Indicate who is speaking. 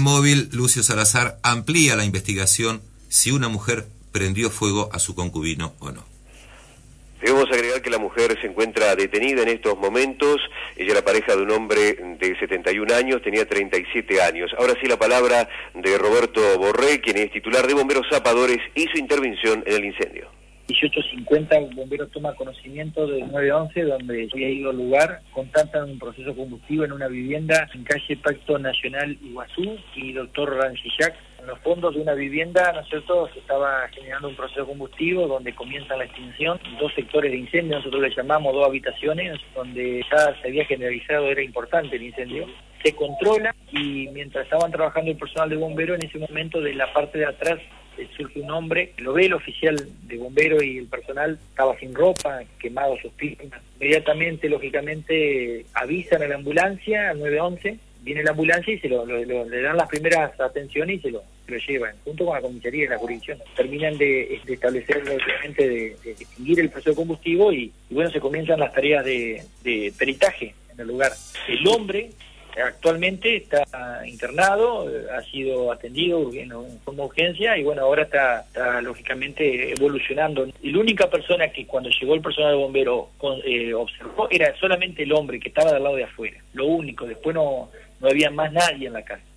Speaker 1: móvil, Lucio Salazar amplía la investigación si una mujer prendió fuego a su concubino o no.
Speaker 2: Debemos agregar que la mujer se encuentra detenida en estos momentos. Ella era pareja de un hombre de 71 años, tenía 37 años. Ahora sí la palabra de Roberto Borré, quien es titular de Bomberos Zapadores y su intervención en el incendio.
Speaker 3: 18:50 el bombero toma conocimiento del 911, donde había ido al lugar, contactan un proceso combustivo en una vivienda en calle Pacto Nacional Iguazú y Doctor Rancillac. En los fondos de una vivienda, ¿no es cierto?, se estaba generando un proceso combustivo donde comienza la extinción. 2 sectores de incendio, nosotros le llamamos 2 habitaciones, donde ya se había generalizado, era importante el incendio. Se controla y mientras estaban trabajando el personal de bombero, en ese momento de la parte de atrás surge un hombre, lo ve el oficial de bombero y el personal, estaba sin ropa, quemado sus piernas. Inmediatamente, lógicamente, avisan a la ambulancia, al 911, viene la ambulancia y le dan las primeras atenciones y se lo llevan, junto con la comisaría de la jurisdicción. Terminan de establecer, lógicamente, de extinguir el proceso de combustivo y bueno, se comienzan las tareas de peritaje en el lugar. El hombre actualmente está internado, ha sido atendido en forma de urgencia y bueno, ahora está lógicamente evolucionando. Y la única persona que cuando llegó el personal de bombero observó era solamente el hombre que estaba del lado de afuera, lo único, después no había más nadie en la casa.